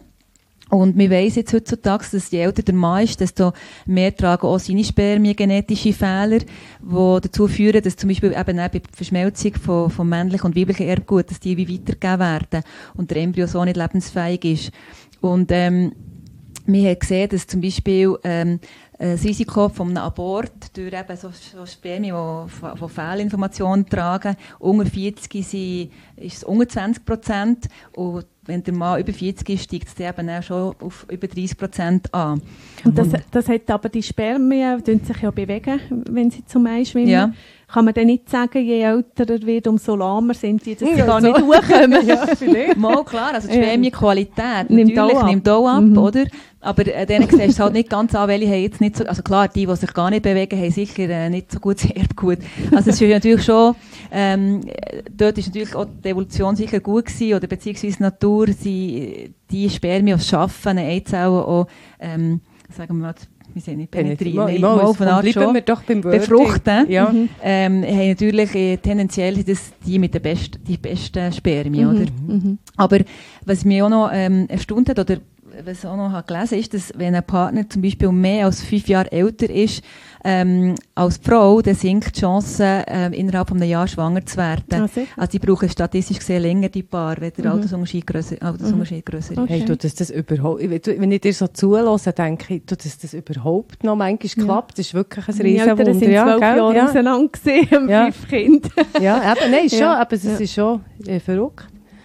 Und wir weiss jetzt heutzutage, dass je älter der Mann ist, desto mehr tragen auch seine Spermien genetische Fehler, die dazu führen, dass zum Beispiel eben auch bei der Verschmelzung von, von männlichen und weiblichen Erbgut, dass die wie weitergegeben werden und der Embryo so nicht lebensfähig ist. Und ähm, wir haben gesehen, dass zum Beispiel ähm, das Risiko von einem Abort durch eben so, so Spermien, die, die Fehlinformationen tragen, unter vierzig sind, ist es unter zwanzig Prozent und wenn der Mann über vierzig ist, steigt es eben auch schon auf über dreißig Prozent an. Und das, das hat aber die Spermien, die sich ja bewegen, wenn sie zum Ei schwimmen. Ja. Kann man dann nicht sagen, je älter er wird, umso lahmer sind die, dass sie Ja, gar so. nicht hochkommen? Ja, vielleicht. Mal klar, also die Spermienqualität Nimmt natürlich auch ab. nimmt auch ab, Mhm. oder? Aber äh, denen siehst du es halt nicht ganz an, welche haben jetzt nicht so, also klar, die, die sich gar nicht bewegen, haben sicher äh, nicht so gutes Erbgut. Also es ist natürlich schon, ähm, dort ist natürlich auch die Evolution sicher gut gewesen, oder beziehungsweise die Natur, sie, die Spermien, die es schaffen, eine Eizelle auch, ähm, sagen wir mal, wir sind nicht penetrieren, nein, mal auf eine Art bleiben schon wir doch beim Wording. befruchten. Ja. Mhm. Ähm, haben natürlich äh, tendenziell sind das die mit den besten, die besten Spermien, oder? Mhm. Aber was mich auch noch ähm, erstaunt hat, oder was ich auch noch habe gelesen ist, dass wenn ein Partner zum Beispiel mehr als fünf Jahre älter ist ähm, als die Frau, dann sinkt die Chance, ähm, innerhalb von einem Jahr schwanger zu werden. Ah, sicher? Also die brauchen statistisch gesehen länger, die Paar, wenn der Mhm. Altersunterschied grösser, Altersunterschied grösser ist. Okay. Hey, tut das, das überhaupt, wenn ich dir so zuhöre, denke ich, tut das, das überhaupt noch manchmal Ja. klappt. Das ist wirklich ein Meine Eltern Riesenwunder. sind Ja, zwölf gell? Jahre Ja. auseinander gewesen, Ja. fünf Kinder. Ja, eben, nein, schon, Ja. aber es Ja. ist schon äh, verrückt.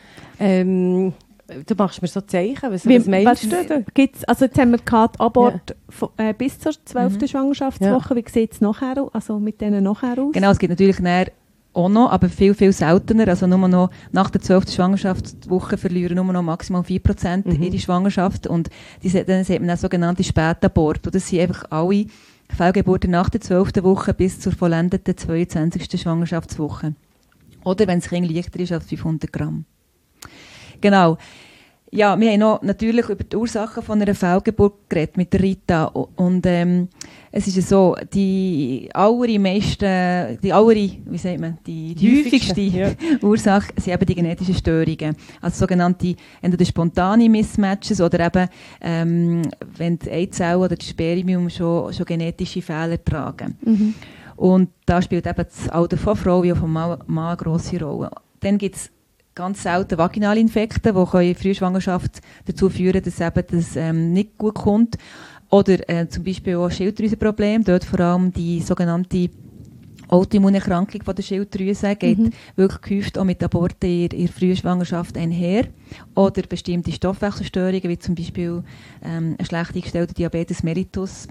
Ähm, du machst mir so Zeichen, was, Wie- was meinst was du? gibt's, also jetzt haben wir gehabt, Abort von, äh, bis zur zwölften Mhm. Schwangerschaftswoche. Wie sieht es nachher aus? Also mit denen nachher aus? Genau, es gibt natürlich näher auch noch, aber viel, viel seltener. Also nur noch nach der zwölften Schwangerschaftswoche verlieren nur noch maximal vier Prozent Mhm. ihre Schwangerschaft. Und diese, dann sieht man auch sogenannte Spätabort. Und das sind einfach alle Fehlgeburten nach der zwölften Woche bis zur vollendeten zweiundzwanzigsten Schwangerschaftswoche. Oder wenn das Kind leichter ist als fünfhundert Gramm. Genau. Ja, wir haben noch natürlich über die Ursachen von einer Fehlgeburt geredet mit der Rita. Und ähm, es ist ja so, die allermeisten, die aller, wie sagt man, die, die häufigste Ja. Ursache sind eben die genetischen Störungen. Also sogenannte entweder spontane Mismatches oder eben, ähm, wenn die Eizellen oder das Spermium schon, schon genetische Fehler tragen. Mhm. Und da spielt eben das Alter von Frau wie auch vom Mann Mann eine grosse Rolle. Dann gibt es ganz selten Vaginalinfekte, die in Frühschwangerschaft dazu führen, dass eben das ähm, nicht gut kommt. Oder äh, zum Beispiel auch Schilddrüsenprobleme, dort vor allem die sogenannte Autoimmunerkrankung von der Schilddrüse geht Mhm. wirklich gehäuft auch mit Aborten in der Frühschwangerschaft einher. Oder bestimmte Stoffwechselstörungen, wie zum Beispiel ähm, ein schlecht eingestellter Diabetes mellitus.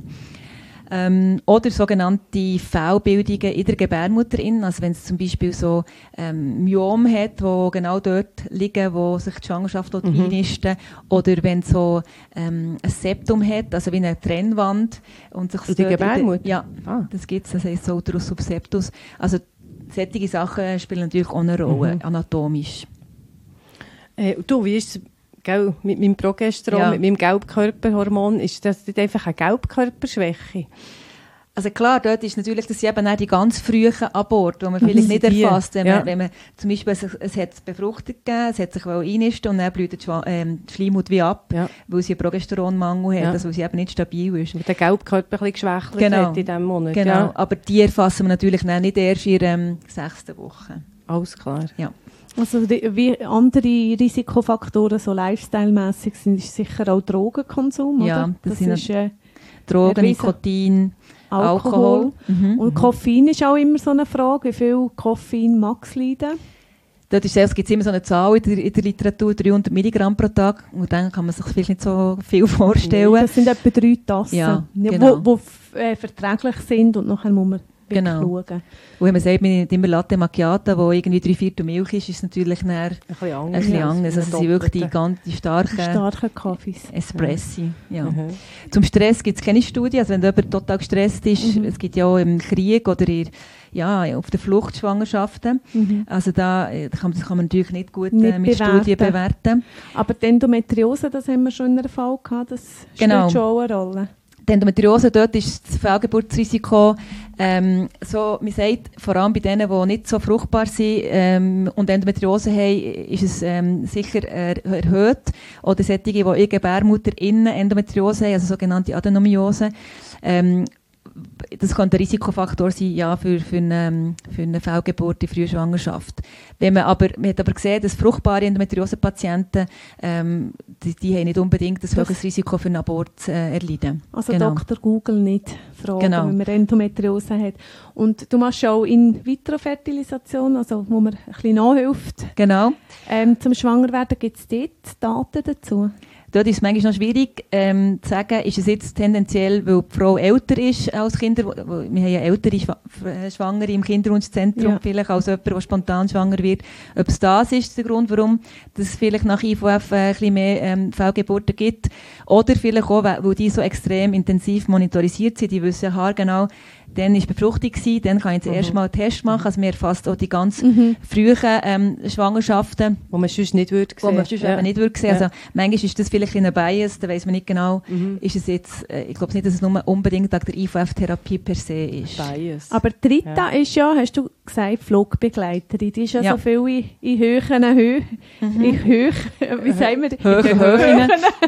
Ähm, oder sogenannte Fehlbildungen in der Gebärmutter. Also wenn es zum Beispiel so ähm, Myom hat, wo genau dort liegen, wo sich die Schwangerschaft dort Mhm. einnisten. Oder wenn es so ähm, ein Septum hat, also wie eine Trennwand. Und sich In der dort Gebärmutter? Ja, Ah. das gibt es. Das heisst so Uterus subseptus. Also solche Sachen spielen natürlich auch eine Rolle, Mhm. anatomisch. Äh, du, wie ist es gell, mit meinem Progesteron, Ja. mit meinem Gelbkörperhormon? Ist das nicht einfach eine Gelbkörperschwäche? Also klar, dort ist natürlich, das sind eben auch die ganz frühen Aborte, die man vielleicht nicht Die, erfasst. Wenn, ja. man, wenn man zum Beispiel, es, es hat Befruchtung gegeben, es hat sich einnisten und dann blüht die, Schwa- ähm, die Schleimhaut wie ab, Ja. weil sie einen Progesteronmangel hat, Ja. also weil sie eben nicht stabil ist. Weil der Gelbkörper ein bisschen geschwächelt Genau. hat in diesem Monat. Genau, Ja. aber die erfassen wir natürlich dann nicht erst in der ähm, sechsten Woche. Alles klar. Also die, wie andere Risikofaktoren, so lifestyle-mässig, sind ist sicher auch Drogenkonsum, Ja, oder? das sind ist äh, Drogen, Ein Riesen- Nikotin, Alkohol. Alkohol. Mhm. Und Koffein ist auch immer so eine Frage, wie viel Koffein mag es leiden? Dort ist es gibt immer so eine Zahl in der, in der Literatur, dreihundert Milligramm pro Tag. Und dann kann man sich vielleicht nicht so viel vorstellen. Das sind etwa drei Tassen, Ja, die genau. wo, wo f- äh, verträglich sind und nachher muss man wirklich Genau. schauen. Und wenn man sagt, man nimmt immer Latte Macchiato, wo irgendwie drei Viertel Milch ist, ist es natürlich dann Ein bisschen ein anders. bisschen anders. Also es sind wirklich die, Doppelte. ganz, die starken Starke Kaffees. Espressi. Ja. Mhm. Zum Stress gibt es keine Studie. Also wenn jemand total gestresst ist, Mhm. es gibt ja auch im Krieg oder in, ja, auf der Flucht Schwangerschaften. Mhm. Also da äh, kann, das kann man natürlich nicht gut Nicht äh, mit bewerten. Studien bewerten. Aber die Endometriose, das haben wir schon in einem Fall gehabt, das Genau. spielt schon auch eine Rolle. Die Endometriose, dort ist das Fehlgeburtsrisiko, ähm, so, man sagt, vor allem bei denen, die nicht so fruchtbar sind ähm, und Endometriose haben, ist es ähm, sicher er erhöht. Oder solche, die in Gebärmutter innen Endometriose haben, also sogenannte Adenomiose. Ähm, das könnte ein Risikofaktor sein, ja, für, für, eine, für eine Fehlgeburt in früher Schwangerschaft. Wenn man aber, man hat aber gesehen, dass fruchtbare Endometriose-Patienten, ähm, die, die haben nicht unbedingt das höheres Risiko für einen Abort äh, erleiden. Also genau. Doktor Google nicht fragen, genau. wenn man Endometriose hat. Und du machst auch In-vitro-Fertilisation, also wo man ein bisschen nachhilft. Genau. Ähm, zum Schwangerwerden gibt es dort Daten dazu? Dort ist es manchmal noch schwierig ähm, zu sagen, ist es jetzt tendenziell, weil die Frau älter ist als Kinder, wo, wo, wir haben ja ältere Schw- Schwangere im Kinderwunschzentrum, ja. vielleicht als jemand, der spontan schwanger wird. Ob es das ist, der Grund, warum es vielleicht nach I V F äh, ein bisschen mehr ähm, Fehlgeburten gibt. Oder vielleicht auch, weil, weil die so extrem intensiv monitorisiert sind, die wissen haargenau, dann war Befruchtung gewesen, dann kann ich das erste Mal einen Test machen. Also wir erfassen auch die ganz mhm. frühen ähm, Schwangerschaften. Wo man sonst nicht würde sehen. Wo man sonst ja. eben nicht würde sehen. Ja. Also manchmal ist das vielleicht ein Bias, da weiss man nicht genau, mhm. ist es jetzt, äh, ich glaube nicht, dass es nur unbedingt wegen der I V F-Therapie per se ist. Bias. Aber die Rita ja. ist ja, hast du gesagt, Flugbegleiterin. Die ist ja, ja. so viel in, in höheren Höhen. Mhm. In Höhe, wie sagen wir? Höhen, Höhen.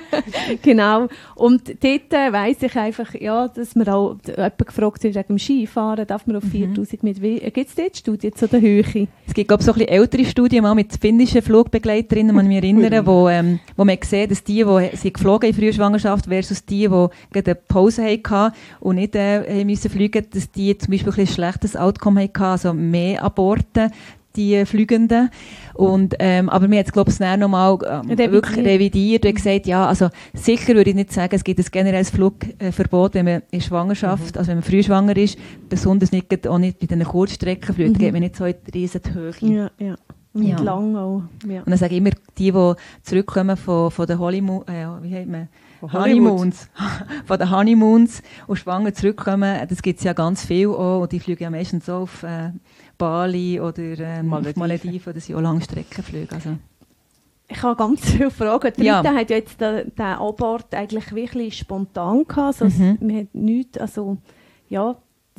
Genau. Und dort äh, weiss ich einfach, ja, dass man auch jemand gefragt wird, wegen dem Skifahren, darf man auf viertausend mhm. mit wie? Gibt es dort Studien zu der Höhe? Es gibt, glaube ich, so ein bisschen ältere Studien mal mit finnischen Flugbegleiterinnen, man mich erinnern, wo, ähm, wo man sieht, dass die, die sie geflogen in früher Schwangerschaft versus die, die gerade eine Pause hatten und nicht äh, müssen fliegen, dass die zum Beispiel ein, ein schlechtes Outcome hatten, also mehr Aborten, die Flügenden. Und, ähm, aber wir haben es, glaube ich, noch mal ähm, wirklich revidiert und gesagt, ja, also sicher würde ich nicht sagen, es gibt ein generelles Flugverbot, wenn man in Schwangerschaft, mhm. also wenn man früh schwanger ist, besonders nicht, auch nicht bei den Kurzstreckenflügen, mhm. geht man nicht so in die riesen Höhe. Ja, ja. Und ja. lang auch. Ja. Und dann sage ich immer, die, die zurückkommen von, von den Honeymoon, äh, wie heißt man? Honeymoons. von den Honeymoons und schwanger zurückkommen, das gibt es ja ganz viel auch. Und die fliegen ja meistens so auf äh, Bali oder ähm, auf Malediven, oder sind auch Langstreckenflüge. Also. Ich habe ganz viele Fragen. Die ja. Rita hat ja jetzt den, den Abort eigentlich wirklich spontan gehabt. Also mhm. man hat nichts, also ja,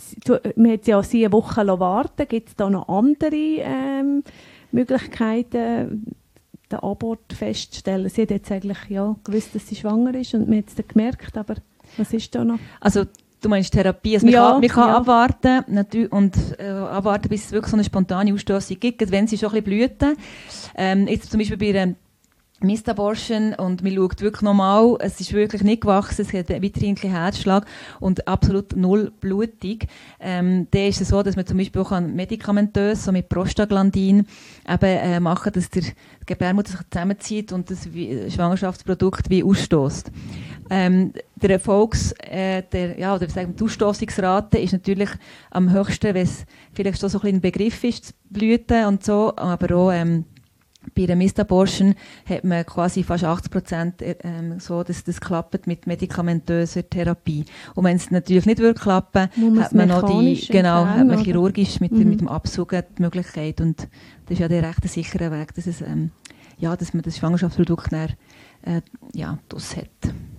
man hat ja sie eine Woche warten. Gibt es da noch andere ähm, Möglichkeiten, den Abort festzustellen? Sie hat jetzt eigentlich ja, gewusst, dass sie schwanger ist und man hat es dann gemerkt, aber was ist da noch? Also du meinst Therapie, also man ja, kann, man kann ja. abwarten natürlich, und äh, abwarten, bis es wirklich so eine spontane Ausstossung gibt, wenn sie schon ein bisschen blüten. Ähm, jetzt zum Beispiel bei einer Missed-Abortion und man schaut wirklich normal, es ist wirklich nicht gewachsen, es hat weiterhin keinen Herzschlag und absolut null Blutung. Ähm, dann ist es so, dass man zum Beispiel auch medikamentös, so mit Prostaglandin, eben, äh, machen, dass der Gebärmutter sich zusammenzieht und das Schwangerschaftsprodukt wie ausstößt. Ähm, der Erfolgs, äh, der, ja, oder sagen wir, die Ausstossungsrate ist natürlich am höchsten, wenn es vielleicht so, so ein, ein Begriff ist, Blüten und so, aber auch ähm, bei der Missed-Abortion hat man quasi fast achtzig Prozent ähm, so, dass das klappt mit medikamentöser Therapie. Und wenn es natürlich nicht würde klappen, hat man noch die, genau, hat man chirurgisch mit, mhm. mit dem Absuchen die Möglichkeit. Und das ist ja der recht sichere Weg, dass, es, ähm, ja, dass man das Schwangerschaftsprodukt dann, äh, ja, das hat.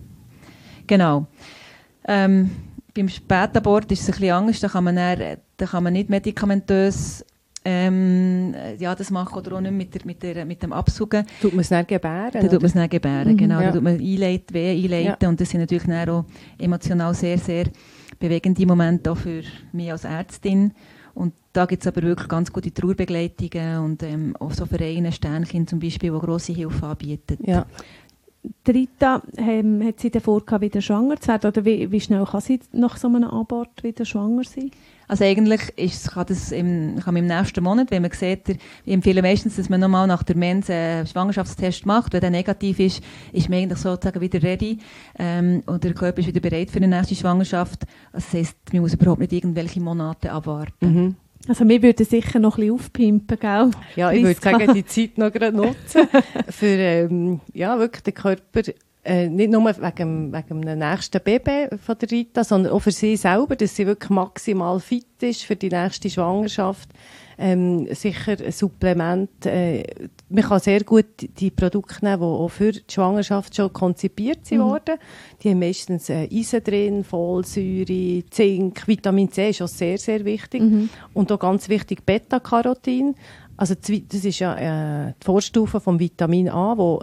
Genau. Ähm, beim Spätabort ist es ein bisschen anders, da kann man, dann, da kann man nicht medikamentös Ähm, ja, das machen oder auch nicht mit, der, mit, der, mit dem Absuchen. Tut man es dann gebären? Dann tut man es dann gebären, mhm, genau. Ja. Dann tut man einleiten, Wehen einleiten ja. und das sind natürlich dann auch emotional sehr, sehr bewegende Momente auch für mich als Ärztin. Und da gibt es aber wirklich ganz gute Trauerbegleitungen und ähm, auch so Vereine, Sternchen zum Beispiel, die grosse Hilfe anbieten. Ja. Die Rita, ähm, hat sie davor gehabt, wieder schwanger zu werden? Oder wie, wie schnell kann sie nach so einem Abort wieder schwanger sein? Also eigentlich ist, kann das im, kann man im nächsten Monat, wenn man sieht, ich empfehle meistens, dass man nochmal nach der Mens einen Schwangerschaftstest macht. Wenn der negativ ist, ist man eigentlich sozusagen wieder ready ähm, und der Körper ist wieder bereit für eine nächste Schwangerschaft. Also das heisst, man muss überhaupt nicht irgendwelche Monate abwarten. Mhm. Also wir würden sicher noch ein bisschen aufpimpen, gell? Ja, ich würde sagen, die Zeit noch gerade nutzen, für ähm, ja, wirklich den Körper, äh, nicht nur wegen, wegen einem nächsten Baby von der Rita, sondern auch für sie selber, dass sie wirklich maximal fit ist für die nächste Schwangerschaft. Ähm, sicher ein Supplement. Äh, man kann sehr gut die Produkte nehmen, die auch für die Schwangerschaft schon konzipiert sind mhm. worden. Die haben meistens äh, Eisen drin, Folsäure, Zink, Vitamin C ist auch sehr, sehr wichtig. Mhm. Und auch ganz wichtig Beta-Carotin. Also das ist ja äh, die Vorstufe vom Vitamin A, wo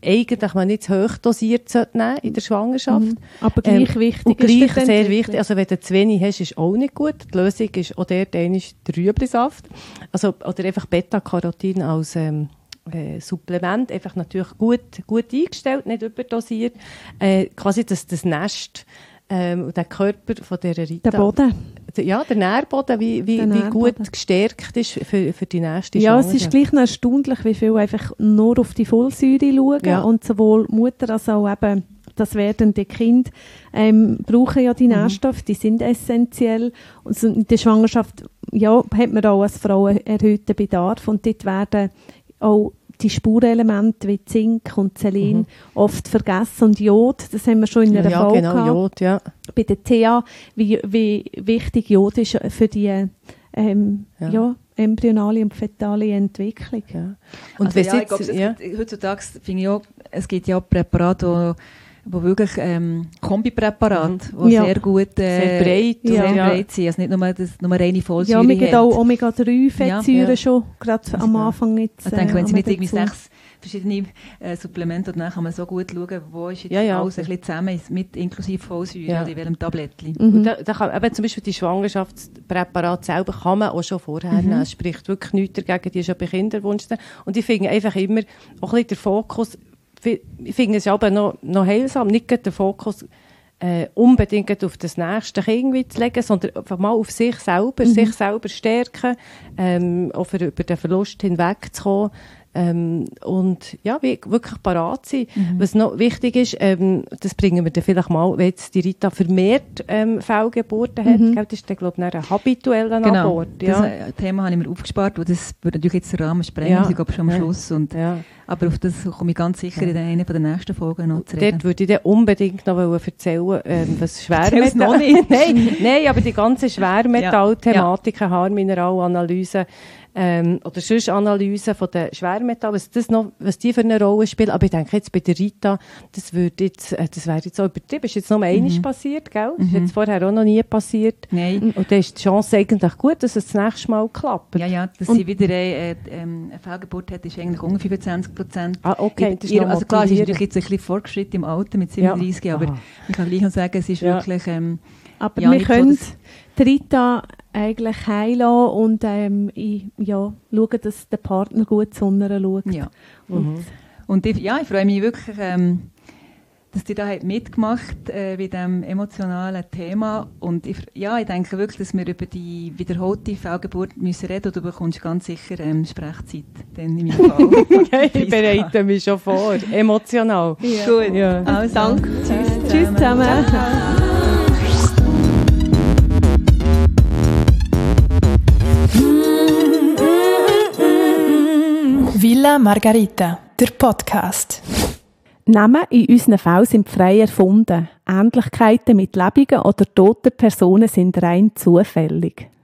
eigentlich man nicht zu hoch dosiert nehmen in der Schwangerschaft. Mhm. Aber gleich ähm, wichtig und gleich ist sehr wichtig. Also wenn du zu wenig hast, ist auch nicht gut. Die Lösung ist auch der, der ist der Rüeblisaft. Also, oder einfach Beta-Carotin als ähm, äh, Supplement. Einfach natürlich gut, gut eingestellt, nicht überdosiert. Äh, quasi das, das Nest ähm, und der Körper von dieser Rita. Der Boden. Ja, der Nährboden, wie, wie, wie gut gestärkt ist für, für die nächste Ja, es ist gleich noch erstaunlich, wie viel einfach nur auf die Folsäure schauen. Ja. Und sowohl Mutter als auch eben das werdende Kind ähm, brauchen ja die Nährstoffe, die sind essentiell. Und so in der Schwangerschaft ja, hat man auch als Frau einen erhöhten Bedarf. Und dort werden auch die Spurenelemente wie Zink und Selen mhm. oft vergessen. Und Jod, das haben wir schon in einer ja, Folge genau, gehabt. Jod, ja. Bei der T A, wie, wie wichtig Jod ist für die ähm, ja. Ja, embryonale und fetale Entwicklung. Ja. Und also, ja, jetzt, ich glaub, es, ja. heutzutage finde ich auch, es gibt ja Präparate, wo wirklich ähm, Kombipräparate, die mhm. ja. sehr gut, äh, sehr breit, sehr ja. breit sind, also nicht nur, das, nur reine Folsäure. Ja, wir haben auch Omega drei Fettsäuren ja, ja. schon, gerade also, am Anfang jetzt. Ich denke, wenn äh, Sie nicht irgendwie sechs verschiedene äh, Supplemente und dann kann man so gut schauen, wo ist jetzt ja, ja. alles ein bisschen zusammen, mit inklusive Folsäure ja. oder in welchem Tablettchen. Mhm. Da, da kann, eben zum Beispiel die Schwangerschaftspräparate selber kann man auch schon vorher mhm. nehmen. Es spricht wirklich nichts dagegen, die schon bei Kinderwunsch. Und ich finde einfach immer auch ein bisschen der Fokus, ich finde es aber noch, noch heilsam, nicht den Fokus äh, unbedingt auf das nächste Kind zu legen, sondern einfach mal auf sich selber, mhm. sich selber stärken, ähm, auch für, über den Verlust hinwegzukommen. Ähm, und ja, wie, wirklich parat sein. Mhm. Was noch wichtig ist, ähm, das bringen wir dann vielleicht mal, wenn jetzt die Rita vermehrt ähm, Fehlgeburten hat, mhm. gell, das ist dann, glaube ich, ein habitueller genau. Abort. Ja. Das Thema habe ich mir aufgespart, und das würde natürlich jetzt den Rahmen sprengen, ja. ich glaube schon am ja. Schluss. Und, ja. Aber auf das komme ich ganz sicher ja. in einer der nächsten Folgen noch zu reden. Dort würde ich dann unbedingt noch erzählen, ähm, was Schwermetall... noch nicht. nein, nein, aber die ganze Schwermetall-Thematik, ja. Haarmineralanalyse, Ähm, oder sonst Analysen von den Schwermetallen, was, das noch, was die für eine Rolle spielen. Aber ich denke jetzt bei der Rita, das, würde jetzt, äh, das wäre jetzt auch übertrieben. Das ist jetzt noch einmal mhm. passiert, gell? Das ist mhm. jetzt vorher auch noch nie passiert. Nein. Und dann ist die Chance eigentlich gut, dass es das nächste Mal klappt. Ja, ja, dass und sie wieder eine, ähm, eine Fehlgeburt hat, ist eigentlich ungefähr fünfundzwanzig Prozent. Ah, okay, das ist ihr, also klar, sie ist natürlich jetzt ein bisschen fortgeschritten im Alter mit siebenunddreißig, ja. aber Aha. ich kann gleich noch sagen, es ist ja. wirklich... Ähm, aber ja, wir können so, die Rita eigentlich heilen und ähm, ich, ja, schauen, dass der Partner gut zu ihr schaut. Ja. Und, mhm. und ich, ja, ich freue mich wirklich, ähm, dass ihr da mitgemacht äh, bei diesem emotionalen Thema. Und ich, ja, ich denke wirklich, dass wir über die wiederholte Fehlgeburt müssen reden, und du bekommst ganz sicher ähm, Sprechzeit. Dann in meinem Fall. Okay, ich bereite mich schon vor. Emotional. Ja. Gut. Ja. Also, danke. Tschüss. Tschüss zusammen. zusammen. Villa Margarita, der Podcast. Namen in unseren Fällen sind frei erfunden. Ähnlichkeiten mit lebenden oder toten Personen sind rein zufällig.